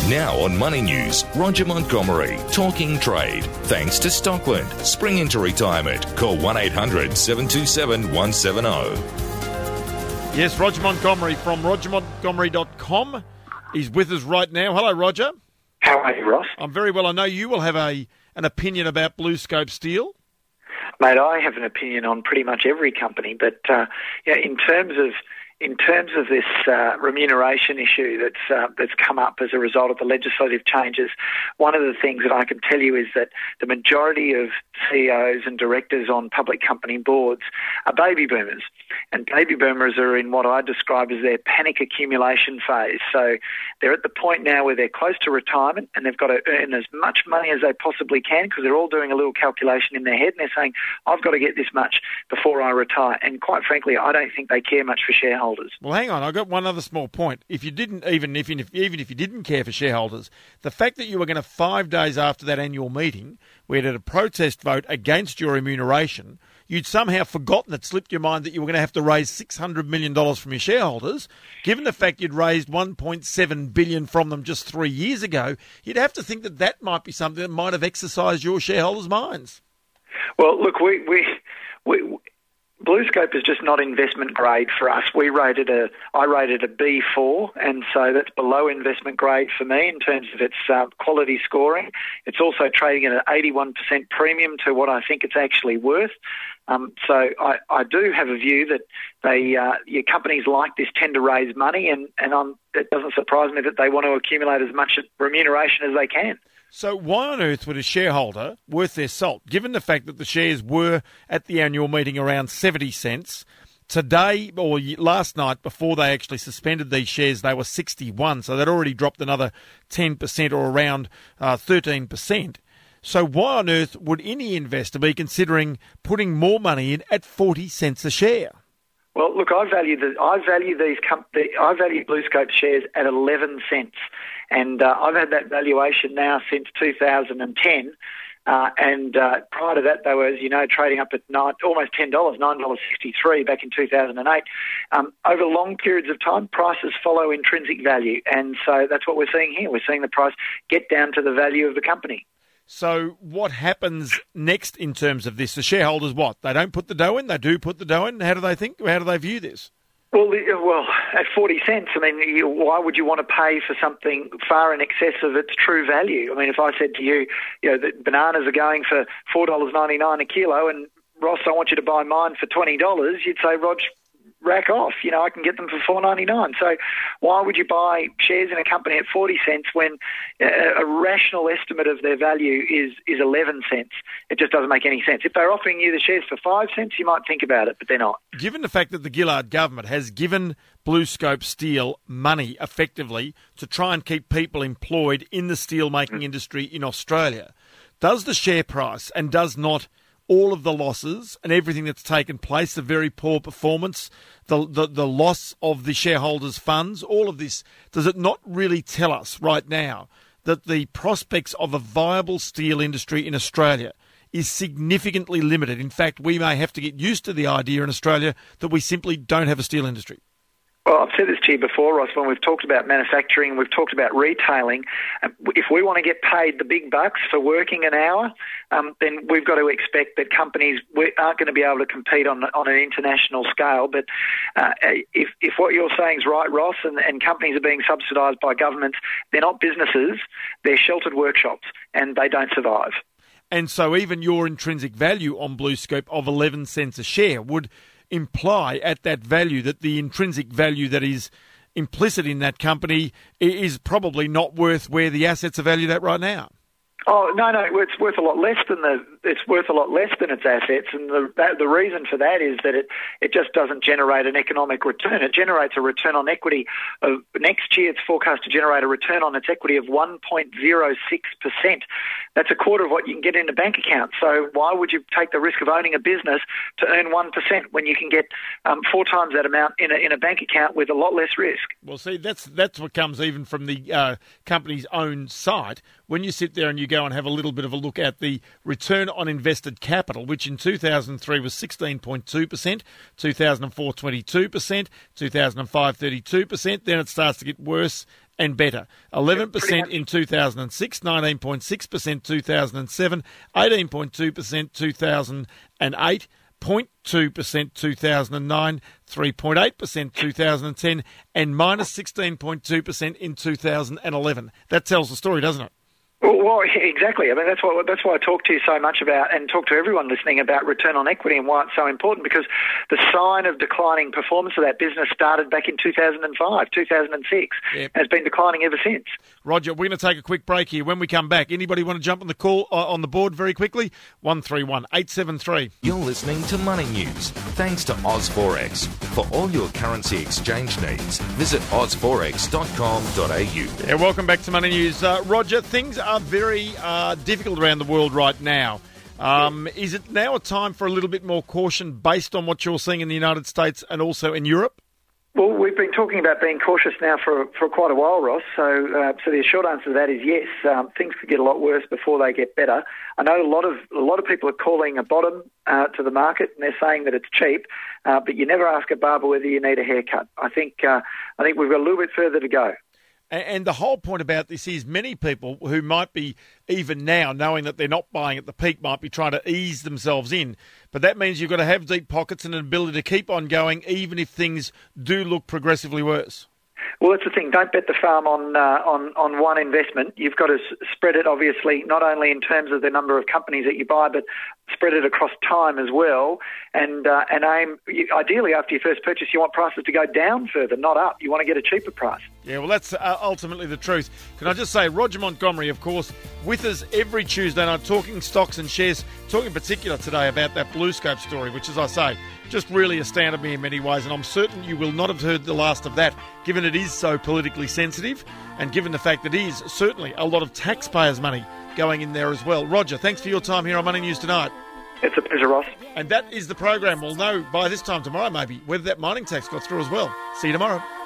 Now on Money News, Roger Montgomery talking trade. Thanks to Stockland. Spring into retirement. Call 1-800-727-170. Yes, Roger Montgomery from rogermontgomery.com is with us right now. Hello, Roger. How are you, Ross? I'm very well. I know you will have an opinion about BlueScope Steel. Mate, I have an opinion on pretty much every company, but in terms of this remuneration issue that's come up as a result of the legislative changes, one of the things that I can tell you is that the majority of CEOs and directors on public company boards are baby boomers. And baby boomers are in what I describe as their panic accumulation phase. So they're at the point now where they're close to retirement and they've got to earn as much money as they possibly can because they're all doing a little calculation in their head and they're saying, I've got to get this much before I retire. And quite frankly, I don't think they care much for shareholders. Well, hang on. I've got one other small point. If you didn't, even if you didn't care for shareholders, the fact that you were going to 5 days after that annual meeting, where did a protest vote against your remuneration, you'd somehow forgotten, it slipped your mind that you were going to have to raise $600 million from your shareholders. Given the fact you'd raised $1.7 billion from them just 3 years ago, you'd have to think that might be something that might have exercised your shareholders' minds. Well, look, BlueScope is just not investment grade for us. I rated a B4, and so that's below investment grade for me in terms of its quality scoring. It's also trading at an 81% premium to what I think it's actually worth. So I do have a view that your companies like this tend to raise money, and it doesn't surprise me that they want to accumulate as much remuneration as they can. So why on earth would a shareholder worth their salt, given the fact that the shares were at the annual meeting around 70 cents, today or last night before they actually suspended these shares, they were 61, so they'd already dropped another 10% or around 13%. So why on earth would any investor be considering putting more money in at 40 cents a share? Well, look, I value BlueScope shares at 11 cents, and I've had that valuation now since 2010. And prior to that, they were, as you know, trading up at almost $10, $9.63 back in 2008. Over long periods of time, prices follow intrinsic value, and so that's what we're seeing here. We're seeing the price get down to the value of the company. So what happens next in terms of this? The shareholders, what? They don't put the dough in? They do put the dough in? How do they think? How do they view this? Well, at 40 cents, I mean, why would you want to pay for something far in excess of its true value? I mean, if I said to you, that bananas are going for $4.99 a kilo, and Ross, I want you to buy mine for $20, you'd say, Rog, rack off. I can get them for $4.99. So why would you buy shares in a company at 40 cents when a rational estimate of their value is 11 cents? It just doesn't make any sense. If they're offering you the shares for 5 cents, you might think about it, but they're not. Given the fact that the Gillard government has given BlueScope Steel money effectively to try and keep people employed in the steelmaking industry in Australia, does the share price and does not all of the losses and everything that's taken place, the very poor performance, the loss of the shareholders' funds, all of this, does it not really tell us right now that the prospects of a viable steel industry in Australia is significantly limited? In fact, we may have to get used to the idea in Australia that we simply don't have a steel industry. Well, I've said this to you before, Ross, when we've talked about manufacturing, we've talked about retailing. If we want to get paid the big bucks for working an hour, then we've got to expect that companies aren't going to be able to compete on an international scale. But if what you're saying is right, Ross, and companies are being subsidised by governments, they're not businesses, they're sheltered workshops, and they don't survive. And so even your intrinsic value on BlueScope of 11 cents a share would imply at that value that the intrinsic value that is implicit in that company is probably not worth where the assets are valued at right now. Oh, no, it's worth a lot less than its assets, and the reason for that is that it just doesn't generate an economic return. It generates a return on equity of, next year it's forecast to generate a return on its equity of 1.06%. That's a quarter of what you can get in a bank account. So why would you take the risk of owning a business to earn 1% when you can get 4 times that amount in a bank account with a lot less risk? Well, see, that's what comes even from the company's own site. When you sit there and you go and have a little bit of a look at the return on invested capital, which in 2003 was 16.2%, 2004 22%, 2005 32%, then it starts to get worse and better. 11% in 2006, 19.6% 2007, 18.2% 2008, 0.2% 2009, 3.8% 2010, and minus 16.2% in 2011. That tells the story, doesn't it? Well, exactly. I mean, that's why I talk to you so much about, and talk to everyone listening about return on equity and why it's so important, because the sign of declining performance of that business started back in 2005, 2006, and has been declining ever since. Roger, we're going to take a quick break here. When we come back, anybody want to jump on the call on the board very quickly? 131 873. You're listening to Money News, thanks to OzForex. For all your currency exchange needs, visit ozforex.com.au. Yeah, welcome back to Money News. Roger, things are very difficult around the world right now. Is it now a time for a little bit more caution based on what you're seeing in the United States and also in Europe? Well, we've been talking about being cautious now for quite a while, Ross. So the short answer to that is yes. Things could get a lot worse before they get better. I know a lot of people are calling a bottom to the market, and they're saying that it's cheap. But you never ask a barber whether you need a haircut. I think we've got a little bit further to go. And the whole point about this is many people who might be, even now, knowing that they're not buying at the peak, might be trying to ease themselves in. But that means you've got to have deep pockets and an ability to keep on going, even if things do look progressively worse. Well, that's the thing. Don't bet the farm on one investment. You've got to spread it, obviously, not only in terms of the number of companies that you buy, but spread it across time as well. And aim, ideally, after your first purchase, you want prices to go down further, not up. You want to get a cheaper price. Yeah, well, that's ultimately the truth. Can I just say, Roger Montgomery, of course, with us every Tuesday night, talking stocks and shares, talking in particular today about that BlueScope story, which, as I say, just really astounded me in many ways, and I'm certain you will not have heard the last of that, given it is so politically sensitive, and given the fact that it is certainly a lot of taxpayers' money going in there as well. Roger, thanks for your time here on Money News tonight. It's a pleasure, Ross. And that is the program. We'll know by this time tomorrow, maybe, whether that mining tax got through as well. See you tomorrow.